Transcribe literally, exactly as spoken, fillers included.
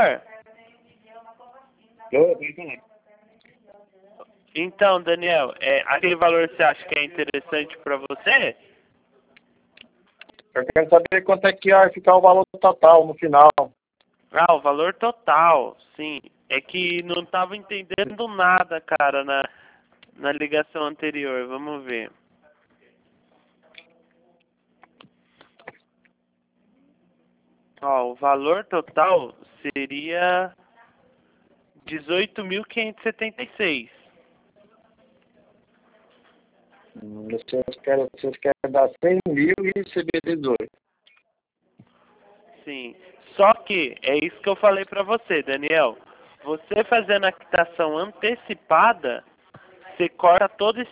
Eu, eu, Então, Daniel, é, aquele valor você acha que é interessante para você? eu quero saber quanto é que vai ficar o valor total no final. Ah, o valor total, sim. É que não estava entendendo nada, cara, na, na ligação anterior. Vamos ver. Ó, o valor total seria dezoito mil quinhentos e setenta e seis. Hum, Vocês querem, vocês querem dar cem mil e receber dezoito. Sim. Só que é isso que eu falei para você, Daniel. Você fazendo a quitação antecipada, você corta todo esse